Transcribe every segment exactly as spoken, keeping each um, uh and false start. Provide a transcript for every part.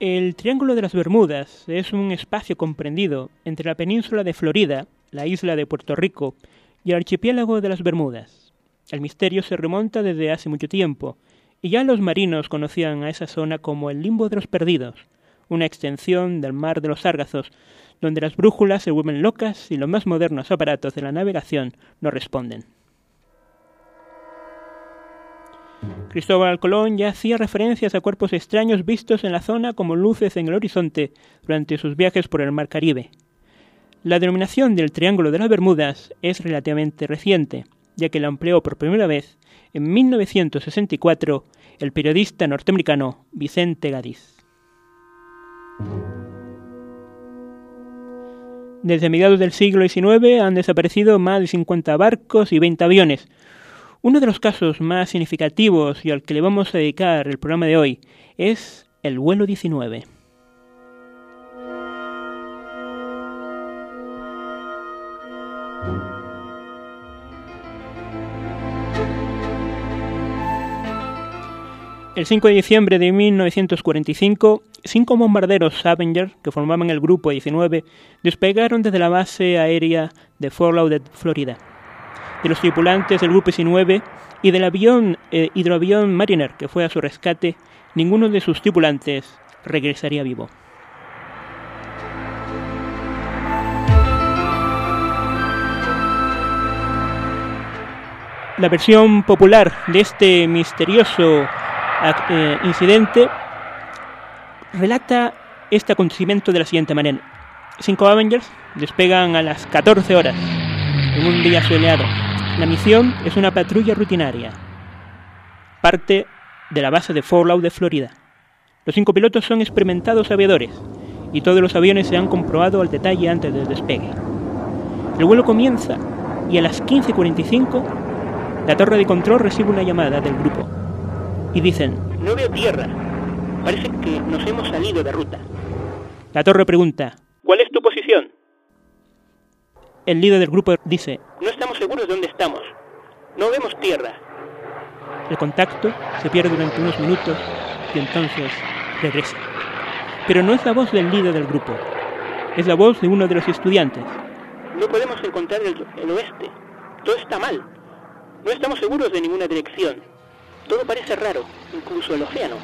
El Triángulo de las Bermudas es un espacio comprendido entre la península de Florida, la isla de Puerto Rico y el archipiélago de las Bermudas. El misterio se remonta desde hace mucho tiempo, y ya los marinos conocían a esa zona como el Limbo de los Perdidos, una extensión del Mar de los Sárgazos, donde las brújulas se vuelven locas y los más modernos aparatos de la navegación no responden. Cristóbal Colón ya hacía referencias a cuerpos extraños vistos en la zona como luces en el horizonte durante sus viajes por el Mar Caribe. La denominación del Triángulo de las Bermudas es relativamente reciente, ya que la empleó por primera vez en mil novecientos sesenta y cuatro el periodista norteamericano Vicente Gadiz. Desde mediados del siglo diecinueve han desaparecido más de cincuenta barcos y veinte aviones. Uno de los casos más significativos y al que le vamos a dedicar el programa de hoy es el vuelo diecinueve. El cinco de diciembre de mil novecientos cuarenta y cinco, cinco bombarderos Avenger, que formaban el Grupo diecinueve, despegaron desde la base aérea de Fort Lauderdale, Florida. De los tripulantes del Grupo diecinueve y del avión eh, hidroavión Mariner, que fue a su rescate, ninguno de sus tripulantes regresaría vivo. La versión popular de este misterioso eh, incidente relata este acontecimiento de la siguiente manera. Cinco Avengers despegan a las catorce horas en un día soleado. La misión es una patrulla rutinaria. Parte de la base de Fort Lauderdale, Florida. Los cinco pilotos son experimentados aviadores y todos los aviones se han comprobado al detalle antes del despegue. El vuelo comienza y a las quince cuarenta y cinco la torre de control recibe una llamada del grupo y dicen: no veo tierra, parece que nos hemos salido de ruta. La torre pregunta: ¿cuál es tu posición? El líder del grupo dice: no estamos seguros de dónde estamos, no vemos tierra. El contacto se pierde durante unos minutos y entonces regresa. Pero no es la voz del líder del grupo, es la voz de uno de los estudiantes. No podemos encontrar el, el oeste, todo está mal, no estamos seguros de ninguna dirección, todo parece raro, incluso el océano.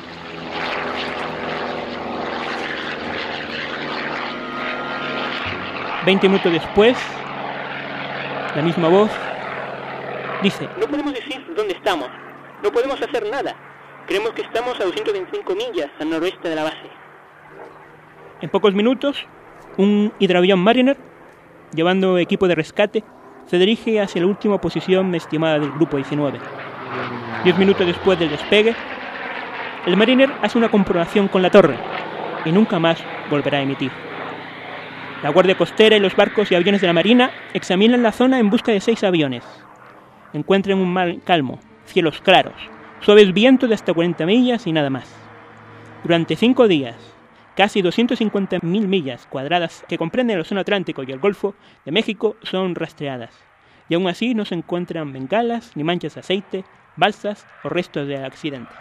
Veinte minutos después, la misma voz dice: no podemos decir dónde estamos, no podemos hacer nada, creemos que estamos a doscientas veinticinco millas al noroeste de la base. En pocos minutos, un hidroavión Mariner, llevando equipo de rescate, se dirige hacia la última posición estimada del Grupo diecinueve. Diez minutos después del despegue, el Mariner hace una comprobación con la torre y nunca más volverá a emitir. La Guardia Costera y los barcos y aviones de la Marina examinan la zona en busca de seis aviones. Encuentran un mar calmo, cielos claros, suaves vientos de hasta cuarenta millas y nada más. Durante cinco días, casi doscientas cincuenta mil millas cuadradas que comprenden el Océano Atlántico y el Golfo de México son rastreadas. Y aún así no se encuentran bengalas, ni manchas de aceite, balsas o restos del accidente.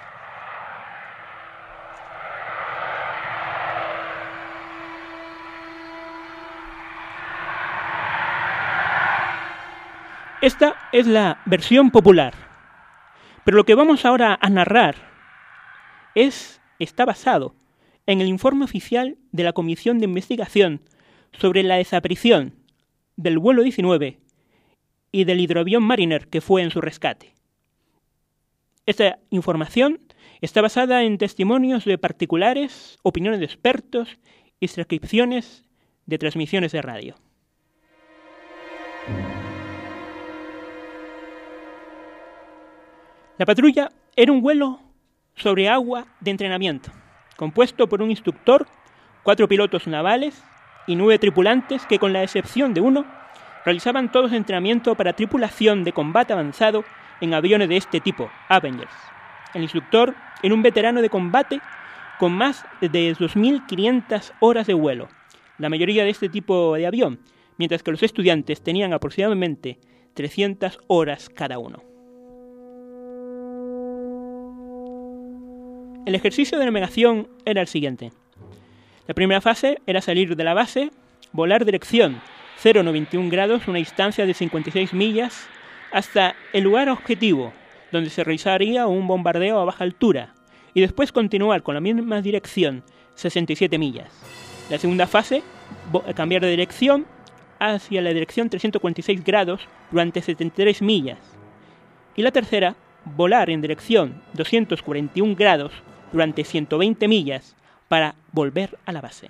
Esta es la versión popular, pero lo que vamos ahora a narrar es, está basado en el informe oficial de la Comisión de Investigación sobre la desaparición del vuelo diecinueve y del hidroavión Mariner que fue en su rescate. Esta información está basada en testimonios de particulares, opiniones de expertos y transcripciones de transmisiones de radio. La patrulla era un vuelo sobre agua de entrenamiento, compuesto por un instructor, cuatro pilotos navales y nueve tripulantes que, con la excepción de uno, realizaban todos entrenamiento para tripulación de combate avanzado en aviones de este tipo, Avengers. El instructor era un veterano de combate con más de dos mil quinientas horas de vuelo, la mayoría de este tipo de avión, mientras que los estudiantes tenían aproximadamente trescientas horas cada uno. El ejercicio de navegación era el siguiente. La primera fase era salir de la base, volar dirección cero coma noventa y uno grados, una distancia de cincuenta y seis millas, hasta el lugar objetivo, donde se realizaría un bombardeo a baja altura, y después continuar con la misma dirección, sesenta y siete millas. La segunda fase, cambiar de dirección hacia la dirección trescientos cuarenta y seis grados durante setenta y tres millas. Y la tercera, volar en dirección doscientos cuarenta y uno grados durante ciento veinte millas para volver a la base.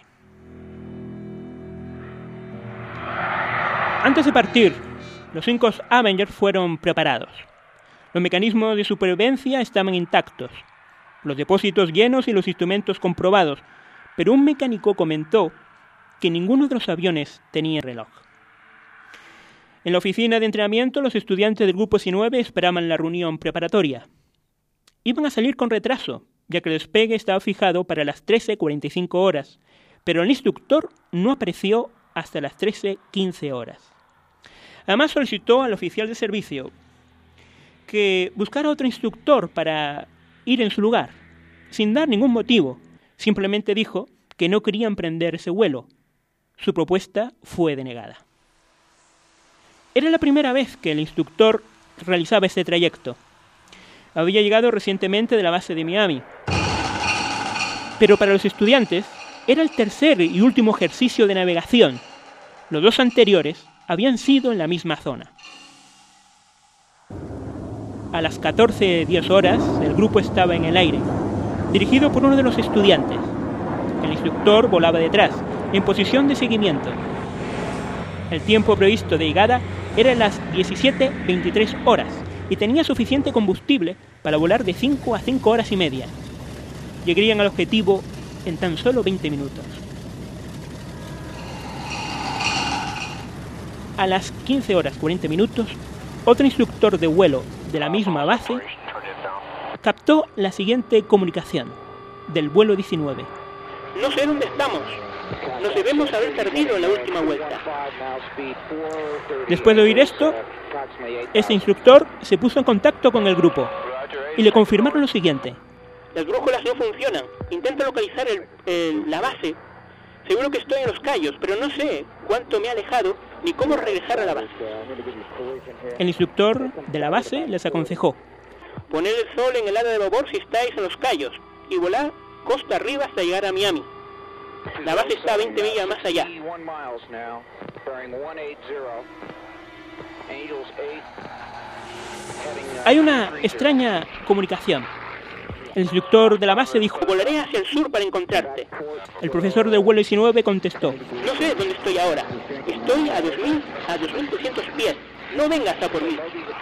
Antes de partir, los cinco Avengers fueron preparados. Los mecanismos de supervivencia estaban intactos, los depósitos llenos y los instrumentos comprobados, pero un mecánico comentó que ninguno de los aviones tenía reloj. En la oficina de entrenamiento, los estudiantes del grupo diecinueve esperaban la reunión preparatoria. Iban a salir con retraso, ya que el despegue estaba fijado para las trece cuarenta y cinco horas, pero el instructor no apareció hasta las trece quince horas. Además solicitó al oficial de servicio que buscara otro instructor para ir en su lugar, sin dar ningún motivo. Simplemente dijo que no quería emprender ese vuelo. Su propuesta fue denegada. Era la primera vez que el instructor realizaba este trayecto. Había llegado recientemente de la base de Miami. Pero para los estudiantes era el tercer y último ejercicio de navegación. Los dos anteriores habían sido en la misma zona. A las catorce diez horas, el grupo estaba en el aire, dirigido por uno de los estudiantes. El instructor volaba detrás, en posición de seguimiento. El tiempo previsto de llegada era las diecisiete veintitrés horas y tenía suficiente combustible para volar de cinco a cinco horas y media. Llegarían al objetivo en tan solo veinte minutos. A las quince horas cuarenta minutos, otro instructor de vuelo de la misma base captó la siguiente comunicación del vuelo diecinueve. No sé dónde estamos. Nos debemos haber perdido en la última vuelta. Después de oír esto, este instructor se puso en contacto con el grupo y le confirmaron lo siguiente. Las brújulas no funcionan. Intento localizar el, el, la base. Seguro que estoy en los Cayos, pero no sé cuánto me ha alejado ni cómo regresar a la base. El instructor de la base les aconsejó: poned el sol en el ala de babor si estáis en los Cayos y volad costa arriba hasta llegar a Miami. La base está a veinte millas más allá. Hay una extraña comunicación. El instructor de la base dijo: volaré hacia el sur para encontrarte. El profesor del vuelo diecinueve contestó: no sé dónde estoy ahora. Estoy a dos mil, a dos mil doscientos pies. No vengas a por mí.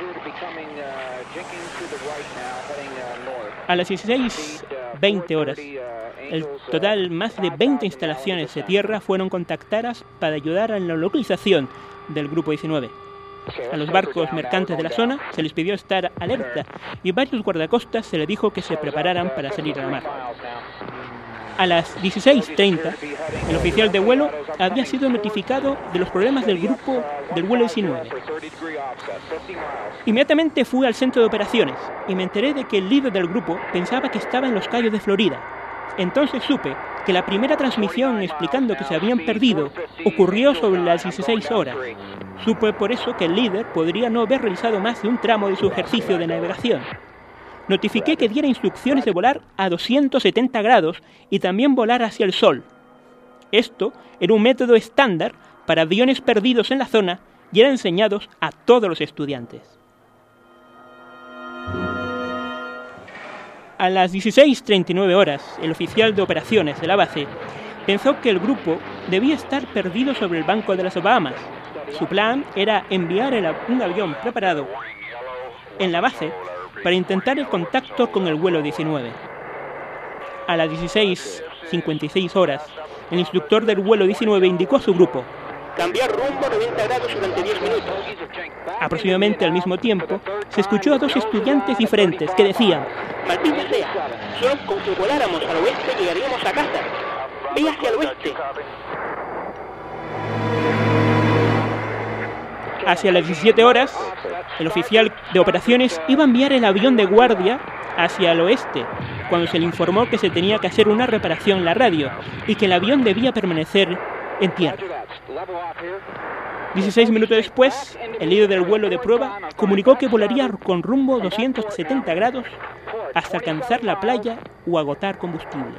A las dieciséis veinte horas, el total más de veinte instalaciones de tierra fueron contactadas para ayudar en la localización del grupo diecinueve. A los barcos mercantes de la zona se les pidió estar alerta y varios guardacostas se les dijo que se prepararan para salir a la mar. A las dieciséis treinta, el oficial de vuelo había sido notificado de los problemas del grupo del vuelo diecinueve. Inmediatamente fui al centro de operaciones y me enteré de que el líder del grupo pensaba que estaba en los Cayos de Florida. Entonces supe que la primera transmisión explicando que se habían perdido ocurrió sobre las dieciséis horas. Supe por eso que el líder podría no haber realizado más de un tramo de su ejercicio de navegación. Notifiqué que diera instrucciones de volar a doscientos setenta grados y también volar hacia el sol. Esto era un método estándar para aviones perdidos en la zona y era enseñado a todos los estudiantes. A las dieciséis treinta y nueve horas, el oficial de operaciones de la base pensó que el grupo debía estar perdido sobre el banco de las Bahamas. Su plan era enviar el, un avión preparado en la base para intentar el contacto con el vuelo diecinueve. A las dieciséis cincuenta y seis horas, el instructor del vuelo diecinueve indicó a su grupo: cambiar rumbo a noventa grados durante diez minutos. Aproximadamente al mismo tiempo, se escuchó a dos estudiantes diferentes que decían: maldita sea, solo con que voláramos al oeste llegaríamos a casa. Ve hacia el oeste. Hacia las diecisiete horas, el oficial de operaciones iba a enviar el avión de guardia hacia el oeste, cuando se le informó que se tenía que hacer una reparación en la radio y que el avión debía permanecer en tierra. dieciséis minutos después, el líder del vuelo de prueba comunicó que volaría con rumbo doscientos setenta grados hasta alcanzar la playa o agotar combustible.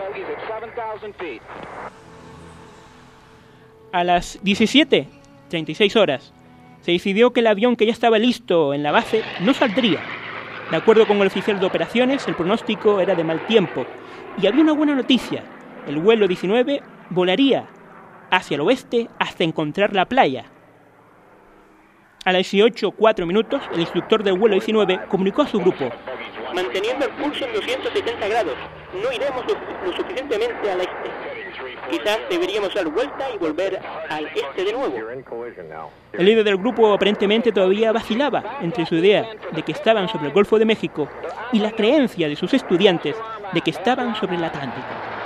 A las diecisiete treinta y seis horas, se decidió que el avión que ya estaba listo en la base no saldría. De acuerdo con el oficial de operaciones, el pronóstico era de mal tiempo. Y había una buena noticia. El vuelo diecinueve volaría hacia el oeste hasta encontrar la playa. A las dieciocho cuatro minutos, el instructor del vuelo diecinueve comunicó a su grupo: manteniendo el pulso en doscientos setenta grados, no iremos lo, lo suficientemente al este. Quizás deberíamos dar vuelta y volver al este de nuevo. El líder del grupo aparentemente todavía vacilaba entre su idea de que estaban sobre el Golfo de México y la creencia de sus estudiantes de que estaban sobre el Atlántico.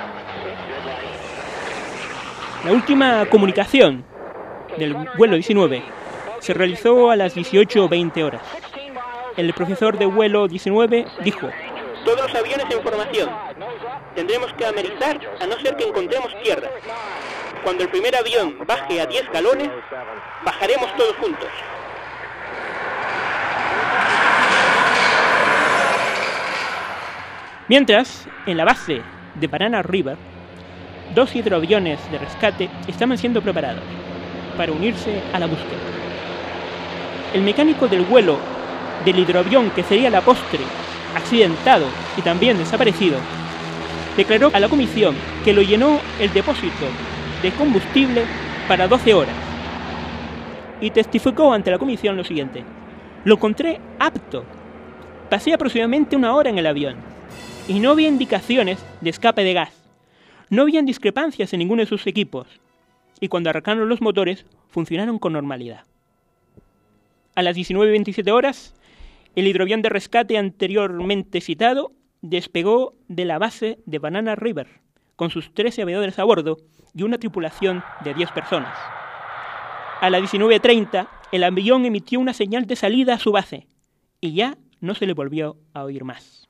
La última comunicación del vuelo diecinueve se realizó a las dieciocho veinte horas. El profesor de vuelo diecinueve dijo: todos los aviones en formación. Tendremos que amerizar a no ser que encontremos tierra. Cuando el primer avión baje a diez galones, bajaremos todos juntos. Mientras, en la base de Banana River, dos hidroaviones de rescate estaban siendo preparados para unirse a la búsqueda. El mecánico del vuelo del hidroavión, que sería la postre accidentado y también desaparecido, declaró a la comisión que lo llenó el depósito de combustible para doce horas y testificó ante la comisión lo siguiente: lo encontré apto. Pasé aproximadamente una hora en el avión y no había indicaciones de escape de gas. No habían discrepancias en ninguno de sus equipos y cuando arrancaron los motores funcionaron con normalidad. A las diecinueve veintisiete horas, el hidroavión de rescate anteriormente citado despegó de la base de Banana River con sus trece aviadores a bordo y una tripulación de diez personas. A las diecinueve treinta, el avión emitió una señal de salida a su base y ya no se le volvió a oír más.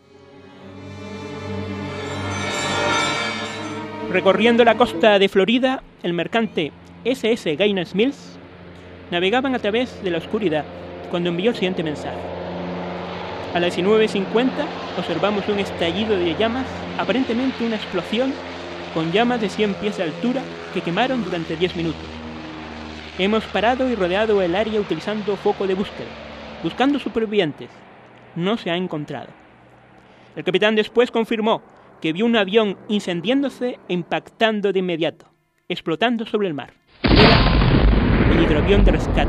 Recorriendo la costa de Florida, el mercante ese ese Gaines Mills navegaban a través de la oscuridad cuando envió el siguiente mensaje: a las diecinueve cincuenta observamos un estallido de llamas, aparentemente una explosión con llamas de cien pies de altura que quemaron durante diez minutos. Hemos parado y rodeado el área utilizando foco de búsqueda, buscando supervivientes. No se ha encontrado. El capitán después confirmó que vio un avión incendiándose e impactando de inmediato, explotando sobre el mar. Era el hidroavión de rescate.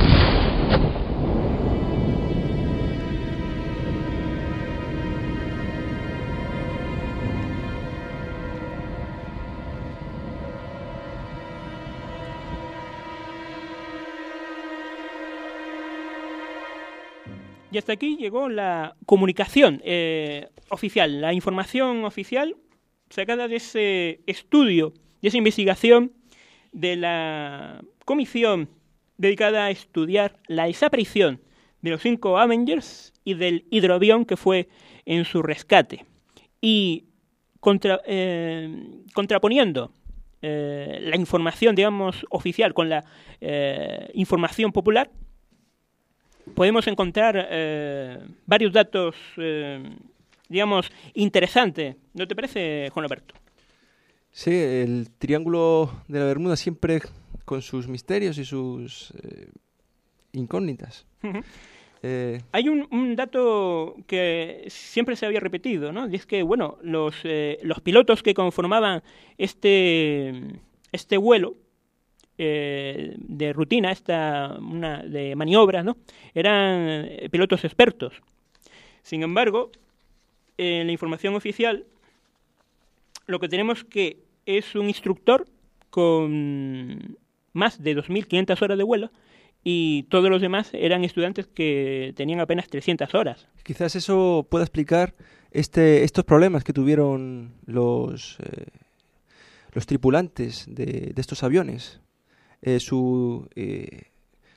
Y hasta aquí llegó la comunicación eh, oficial, la información oficial sacada de ese estudio, de esa investigación de la comisión dedicada a estudiar la desaparición de los cinco Avengers y del hidroavión que fue en su rescate. Y contra, eh, contraponiendo eh, la información, digamos, oficial con la eh, información popular, podemos encontrar eh, varios datos, eh, digamos, interesantes. ¿No te parece, Juan Alberto? Sí, el Triángulo de la Bermuda siempre con sus misterios y sus eh, incógnitas. Uh-huh. eh, Hay un, un dato que siempre se había repetido, ¿no? Y es que, bueno, los, eh, los pilotos que conformaban este, este vuelo, Eh, de rutina, esta una de maniobras, ¿no? Eran pilotos expertos. Sin embargo, en la información oficial lo que tenemos que es un instructor con más de dos mil quinientas horas de vuelo y todos los demás eran estudiantes que tenían apenas trescientas horas. Quizás eso pueda explicar este estos problemas que tuvieron los eh, los tripulantes de, de estos aviones. Eh, su, eh,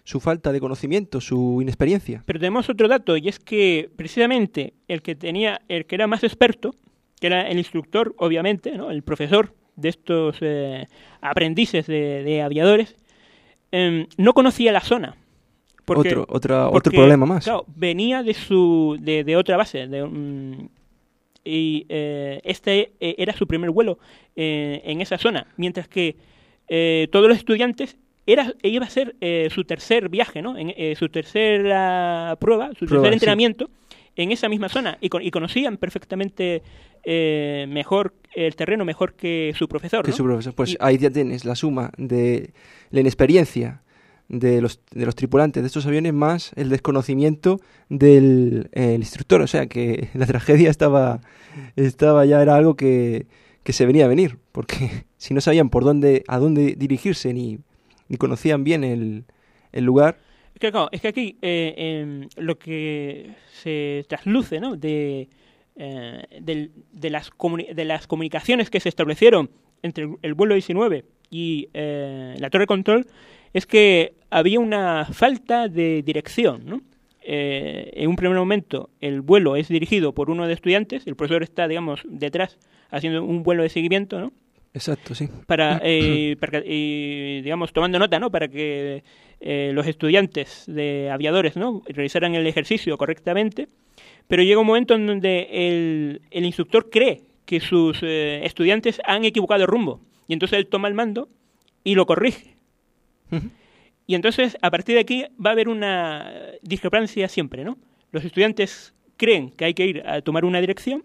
su falta de conocimiento, su inexperiencia. Pero tenemos otro dato, y es que precisamente el que tenía, el que era más experto, que era el instructor, obviamente, ¿no? El profesor de estos eh, aprendices de, de aviadores, eh, no conocía la zona. Porque, otro otra, porque, otro problema más. Claro, venía de su de, de otra base, de, um, y eh, este eh, era su primer vuelo eh, en esa zona, mientras que eh, todos los estudiantes era iba a ser eh, su tercer viaje, ¿no? En, eh, su tercera prueba, su Prueba, tercer sí. entrenamiento en esa misma zona, y, con, y conocían perfectamente eh, mejor el terreno mejor que su profesor, que ¿no? su profesor. Pues y, ahí ya tienes la suma de la inexperiencia de los, de los tripulantes de estos aviones más el desconocimiento del eh, el instructor. O sea que la tragedia estaba, estaba ya era algo que, que se venía a venir, porque si no sabían por dónde, a dónde dirigirse ni, ni conocían bien el, el lugar. Es que, claro, es que aquí eh, eh, lo que se trasluce, ¿no? de, eh, de, de, las comuni- de las comunicaciones que se establecieron entre el, el vuelo diecinueve y eh, la torre de control es que había una falta de dirección, ¿no? Eh, en un primer momento el vuelo es dirigido por uno de estudiantes, el profesor está, digamos, detrás haciendo un vuelo de seguimiento, ¿no? Exacto, sí. Para, eh, para eh, digamos, tomando nota, ¿no? Para que eh, los estudiantes de aviadores, ¿no? realizaran el ejercicio correctamente, pero llega un momento en donde el, el instructor cree que sus eh, estudiantes han equivocado el rumbo, y entonces él toma el mando y lo corrige. Uh-huh. Y entonces, a partir de aquí, va a haber una discrepancia siempre, ¿no? Los estudiantes creen que hay que ir a tomar una dirección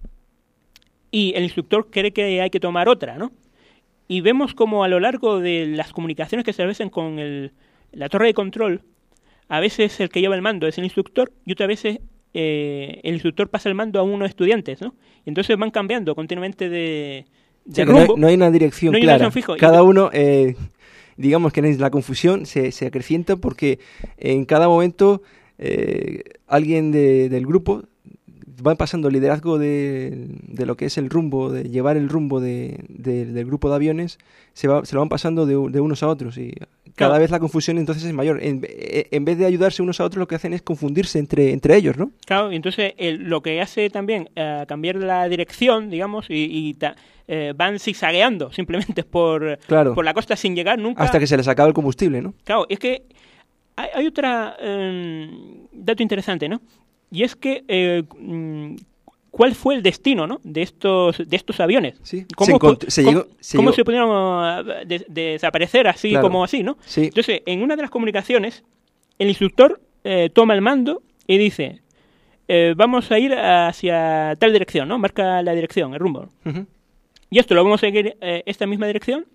y el instructor cree que hay que tomar otra, ¿no? Y vemos como a lo largo de las comunicaciones que se establecen con el, la torre de control, a veces el que lleva el mando es el instructor y otras veces eh, el instructor pasa el mando a unos estudiantes, ¿no? Y entonces van cambiando continuamente de, de O sea, rumbo. no, hay, no hay una dirección no hay clara. Una dirección fijo. Cada uno... Eh... digamos que la confusión se, se acrecienta porque en cada momento eh, alguien de, del grupo va pasando el liderazgo de, de lo que es el rumbo, de llevar el rumbo de, de, del grupo de aviones, se, va, se lo van pasando de, de unos a otros y cada claro. vez la confusión entonces es mayor. En, en vez de ayudarse unos a otros, lo que hacen es confundirse entre, entre ellos, ¿no? Claro, y entonces el, lo que hace también eh, cambiar la dirección, digamos, y, y ta, eh, van zigzagueando simplemente por, claro. por la costa sin llegar nunca. Hasta que se les acaba el combustible, ¿no? Claro, es que hay, hay otro eh, dato interesante, ¿no? Y es que eh, ¿cuál fue el destino, ¿no? de estos de estos aviones? Sí. ¿Cómo, se, se, cómo, llegó, se, ¿cómo llegó... se pudieron de, de desaparecer así claro. como así, ¿no? Sí. Entonces, en una de las comunicaciones, el instructor eh, toma el mando y dice, eh, vamos a ir hacia tal dirección, ¿no? Marca la dirección, el rumbo. Uh-huh. Y esto lo vamos a seguir eh, esta misma dirección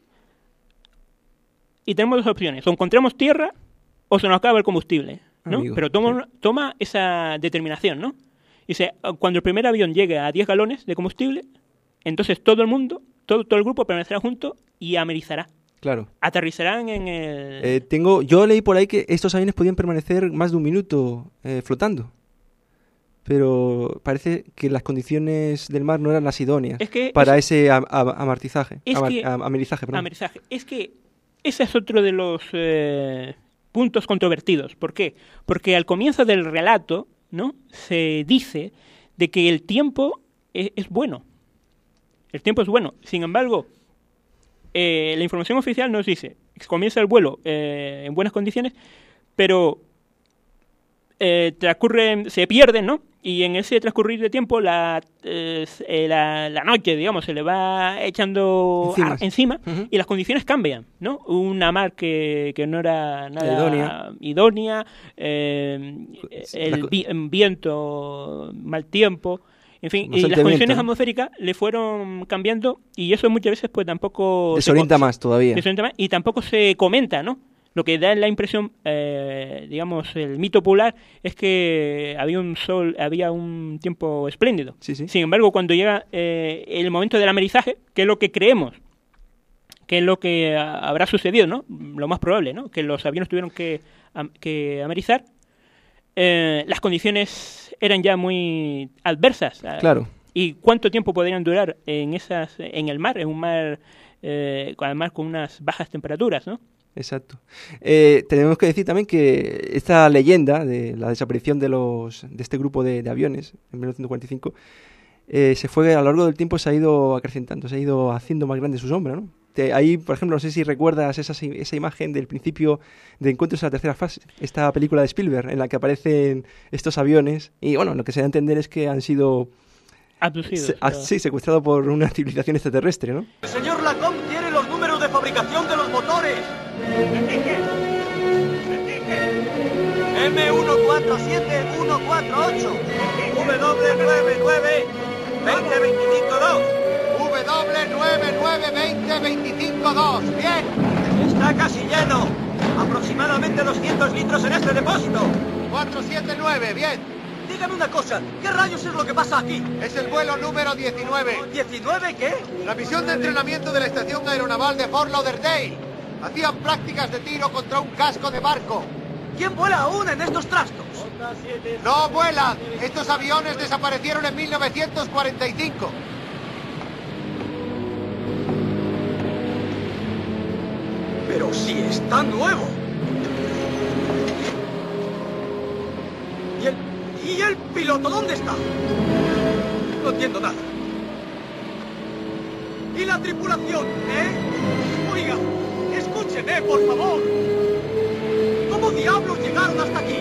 y tenemos dos opciones. O encontramos tierra o se nos acaba el combustible, ¿no? Amigo, Pero toma, sí. toma esa determinación, ¿no? Dice, cuando el primer avión llegue a diez galones de combustible, entonces todo el mundo, todo, todo el grupo permanecerá junto y amerizará. Claro. Aterrizarán en el... Eh, tengo, yo leí por ahí que estos aviones podían permanecer más de un minuto eh, flotando. Pero parece que las condiciones del mar no eran las idóneas es que para es, ese am, am, amortizaje, es amar, que, am, amerizaje. Perdón. Amerizaje. Es que ese es otro de los eh, puntos controvertidos. ¿Por qué? Porque al comienzo del relato, ¿no? se dice de que el tiempo es, es bueno. El tiempo es bueno. Sin embargo, eh, la información oficial nos dice que comienza el vuelo eh, en buenas condiciones, pero eh, transcurre, se pierden, ¿no? Y en ese transcurrir de tiempo la, eh, la, la noche, digamos, se le va echando encima, a, encima uh-huh. y las condiciones cambian, ¿no? Una mar que, que no era nada idónea, idónea eh, el vi, viento, mal tiempo, en fin, y las condiciones viento, ¿no? atmosféricas le fueron cambiando y eso muchas veces pues tampoco... Desorienta se, más todavía. Desorienta más y tampoco se comenta, ¿no? Lo que da la impresión, eh, digamos, el mito popular es que había un sol, había un tiempo espléndido. Sí, sí. Sin embargo, cuando llega eh, el momento del amerizaje, que es lo que creemos, que es lo que a, habrá sucedido, ¿no? Lo más probable, ¿no? Que los aviones tuvieron que, a, que amerizar, eh, las condiciones eran ya muy adversas. Claro. ¿Y cuánto tiempo podrían durar en esas, en el mar, en un mar eh, además con unas bajas temperaturas, ¿no? Exacto. Eh, tenemos que decir también que esta leyenda de la desaparición de los de este grupo de, de aviones en mil novecientos cuarenta y cinco eh, se fue a lo largo del tiempo, se ha ido acrecentando, se ha ido haciendo más grande su sombra, ¿no? Te, ahí, por ejemplo, no sé si recuerdas esa, esa imagen del principio de Encuentros en la tercera fase, esta película de Spielberg en la que aparecen estos aviones y bueno, lo que se da a entender es que han sido abducidos. Se, a, sí, secuestrados por una civilización extraterrestre, ¿no? El señor Lacombe tiene los números de fabricación de los motores. M uno cuatro siete uno cuatro ocho, W nueve nueve veinte veinticinco dos. W nueve nueve veinte veinticinco dos. Bien. Está casi lleno. Aproximadamente doscientos litros en este depósito. cuatro siete nueve, bien. Dígame una cosa, ¿qué rayos es lo que pasa aquí? Es el vuelo número diecinueve. ¿diecinueve qué? La misión de entrenamiento de la estación aeronaval de Fort Lauderdale. Hacían prácticas de tiro contra un casco de barco. ¿Quién vuela aún en estos trastos? No vuelan. Estos aviones desaparecieron en mil novecientos cuarenta y cinco. Pero si está nuevo. ¿Y el, ¿Y el piloto dónde está? No entiendo nada. ¿Y la tripulación, eh? Oiga, escúcheme, por favor. ¿Cómo diablos llegaron hasta aquí?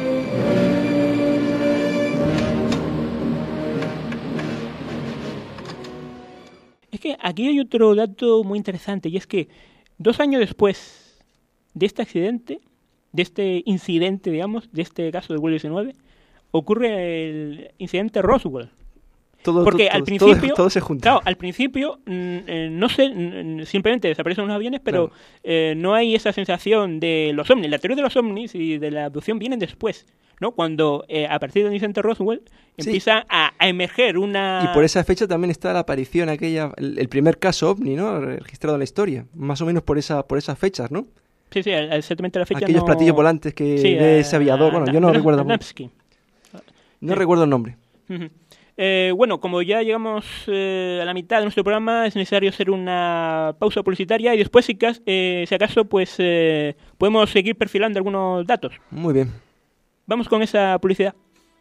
Es que aquí hay otro dato muy interesante y es que dos años después de este accidente, de este incidente, digamos, de este caso del vuelo diecinueve, ocurre el incidente Roswell. Todo, Porque todo, al principio, todo, todo se junta. Claro, al principio eh, no sé, n- simplemente desaparecen unos aviones, pero Claro. eh, no hay esa sensación de los ovnis. La teoría de los ovnis y de la abducción vienen después, ¿no? Cuando eh, a partir del incidente Roswell Sí. empieza a, a emerger una... Y por esa fecha también está la aparición aquella, el, el primer caso ovni, ¿no? Registrado en la historia, más o menos por esa, por esas fechas, ¿no? Sí, sí, exactamente la fecha. Aquellos no... platillos volantes que Sí, de eh, ese aviador, bueno, yo no Adam- recuerdo, Adamski. no Sí. recuerdo el nombre. Ujú. Eh, bueno, como ya llegamos eh, a la mitad de nuestro programa, es necesario hacer una pausa publicitaria y después, si, cas- eh, si acaso, pues eh, podemos seguir perfilando algunos datos. Muy bien. Vamos con esa publicidad.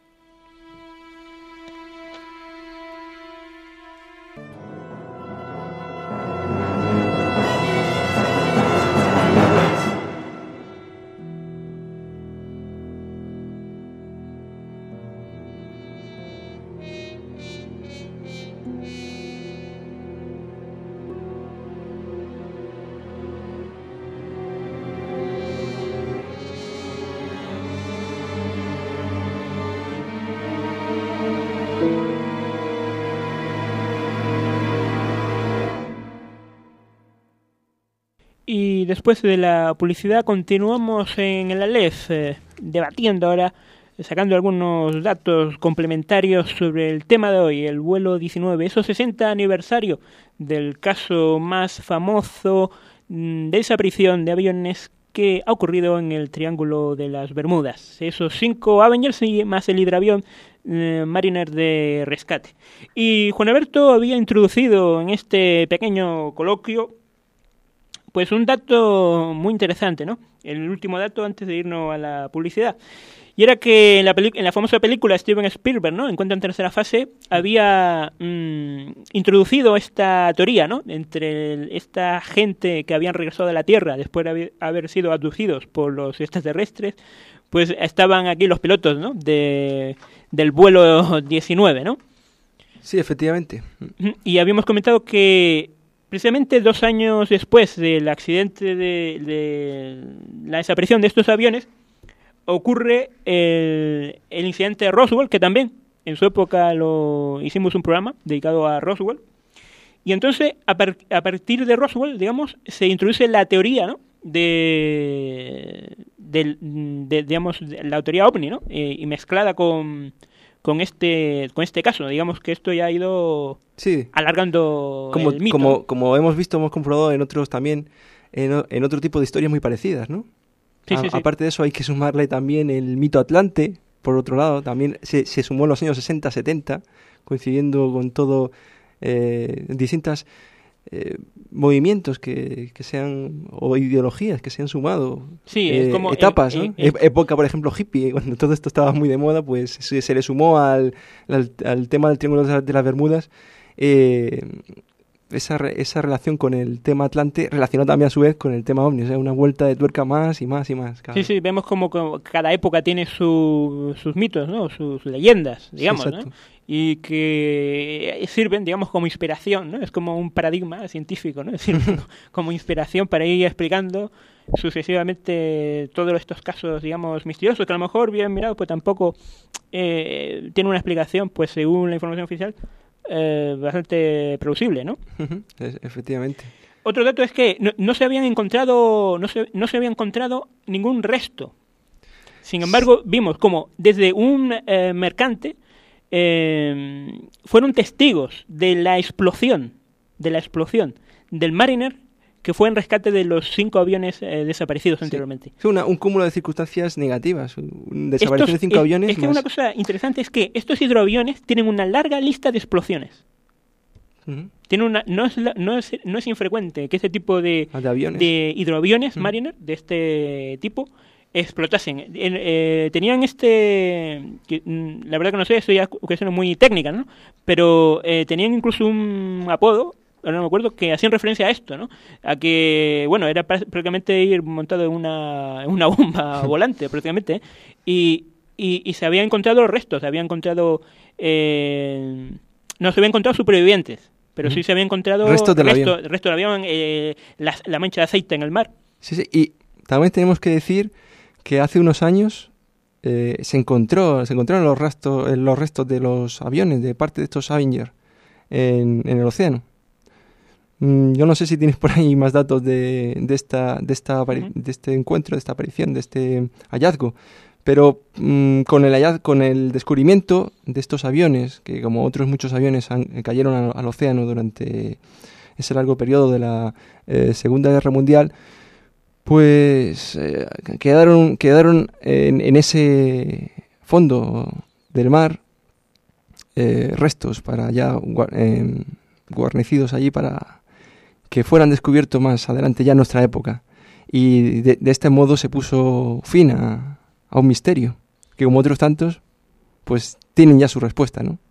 Y después de la publicidad continuamos en el Aleph, eh, debatiendo ahora, sacando algunos datos complementarios sobre el tema de hoy, el vuelo diecinueve, esos sesenta aniversario del caso más famoso mm, de desaparición de aviones que ha ocurrido en el Triángulo de las Bermudas. Esos cinco Avengers y más el hidravión eh, Mariner de rescate. Y Juan Alberto había introducido en este pequeño coloquio pues un dato muy interesante, ¿no? El último dato antes de irnos a la publicidad. Y era que en la, peli- en la famosa película Steven Spielberg, ¿no? Encuentro en tercera fase, había mmm, introducido esta teoría, ¿no? Entre el- esta gente que habían regresado de la Tierra después de haber, haber sido abducidos por los extraterrestres, pues estaban aquí los pilotos, ¿no? De, del vuelo diecinueve, ¿no? Sí, efectivamente. Y habíamos comentado que precisamente dos años después del accidente de, de la desaparición de estos aviones, ocurre el, el incidente de Roswell, que también en su época lo hicimos un programa dedicado a Roswell. Y entonces, a, par, a partir de Roswell, digamos, se introduce la teoría, ¿no? De, de, de digamos, de la teoría ovni, ¿no? Eh, y mezclada con, con este con este caso. Digamos que esto ya ha ido Sí. alargando Como, el mito. como, como hemos visto, hemos comprobado en otros también, en, o- en otro tipo de historias muy parecidas, ¿no? Sí, A- sí, sí. Aparte de eso, hay que sumarle también el mito Atlante, por otro lado, también se, se sumó en los años sesenta, setenta, coincidiendo con todo, eh, distintas eh, movimientos que, que sean, o ideologías que se han sumado, sí, eh, es como, etapas, eh, ¿no? eh, E- época, por ejemplo, hippie, cuando todo esto estaba muy de moda, pues se, se le sumó al, al, al tema del Triángulo de las- de las Bermudas, eh, esa, re- esa relación con el tema Atlante, relacionado también a su vez con el tema OVNI, o sea, una vuelta de tuerca más y más y más. cada Sí, vez. sí, vemos como, como cada época tiene su- sus mitos, ¿no? Sus leyendas, digamos, Sí, ¿no? exacto. Y que sirven, digamos, como inspiración, ¿no? Es como un paradigma científico, ¿no? Es decir, como inspiración para ir explicando sucesivamente todos estos casos, digamos, misteriosos, que a lo mejor, bien mirado, pues tampoco eh, tiene una explicación, pues según la información oficial, eh, bastante plausible, ¿no? Ujú, es- efectivamente. Otro dato es que no, no se habían encontrado no se, no se había encontrado ningún resto. Sin embargo, vimos como desde un eh, mercante eh, fueron testigos de la explosión, de la explosión del Mariner, que fue en rescate de los cinco aviones eh, desaparecidos Sí. anteriormente. Es una- un cúmulo de circunstancias negativas, un desaparición Estos- de cinco es- aviones Es que más- una cosa interesante es que estos hidroaviones tienen una larga lista de explosiones. Ujú, Tiene una, no, es la- no, es, no es infrecuente que este tipo de, de aviones. de hidroaviones Ujú. Mariner de este tipo explotasen. En- eh, tenían este, que, mm, la verdad que no sé, esto ya es cuestión muy técnica, ¿no? Pero eh, tenían incluso un apodo, ahora no me acuerdo, que hacían referencia a esto, ¿no? A que, bueno, era prá- prácticamente ir montado en una, en una bomba volante, prácticamente, ¿eh? y, y, y se habían encontrado los restos, se habían encontrado, eh, no se habían encontrado supervivientes, pero sí Ujú. se habían encontrado Restos del resto, avión. resto del avión, eh, la, la mancha de aceite en el mar. Sí, sí, y también tenemos que decir que hace unos años eh, se encontró, se encontraron los restos, eh, los restos de los aviones de parte de estos Avenger en, en el océano. Mm, yo no sé si tienes por ahí más datos de, de esta, de esta, apari- Ujú. de este encuentro, de esta aparición, de este hallazgo. Pero mm, con el hallaz- con el descubrimiento de estos aviones, que como otros muchos aviones han- eh, cayeron al, al océano durante ese largo periodo de la eh, Segunda Guerra Mundial, pues eh, quedaron, quedaron en, en ese fondo del mar eh, restos para ya gua- eh, guarnecidos allí para que fueran descubiertos más adelante ya en nuestra época. Y de, de este modo se puso fin a, a un misterio que, como otros tantos, pues tienen ya su respuesta, ¿no?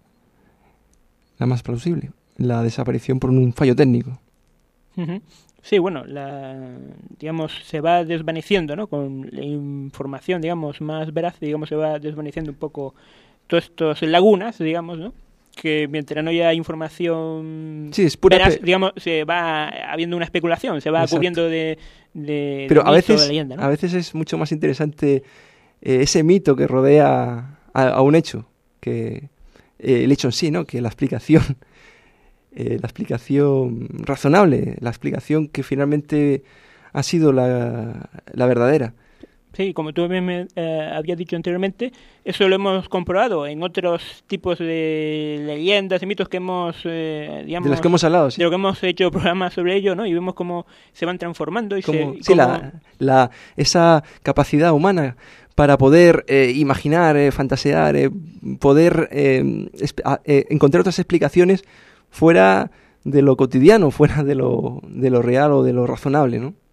La más plausible, la desaparición por un fallo técnico. Ujú. Sí, bueno, la, digamos, se va desvaneciendo, ¿no? Con la información, digamos, más veraz, digamos, se va desvaneciendo un poco todas estas lagunas, digamos, ¿no? Que mientras no haya información Sí, es pura veraz, pe- digamos, se va habiendo una especulación, se va Exacto. cubriendo de, de, Pero de a mito, veces, de leyenda, ¿no? a veces es mucho más interesante eh, ese mito que rodea a, a un hecho, que eh, el hecho en sí, ¿no? Que la explicación, eh, la explicación razonable, la explicación que finalmente ha sido la, la verdadera. Sí, como tú bien me eh, habías dicho anteriormente, eso lo hemos comprobado en otros tipos de leyendas y mitos que hemos, eh, digamos, De los que hemos hablado, sí. de lo que hemos hecho programas sobre ello, ¿no? Y vemos cómo se van transformando y Como- se... y sí, cómo- la, la- esa capacidad humana para poder eh, imaginar, eh, fantasear, eh, poder eh, esp- a- eh, encontrar otras explicaciones fuera de lo cotidiano, fuera de lo, de lo real o de lo razonable, ¿no?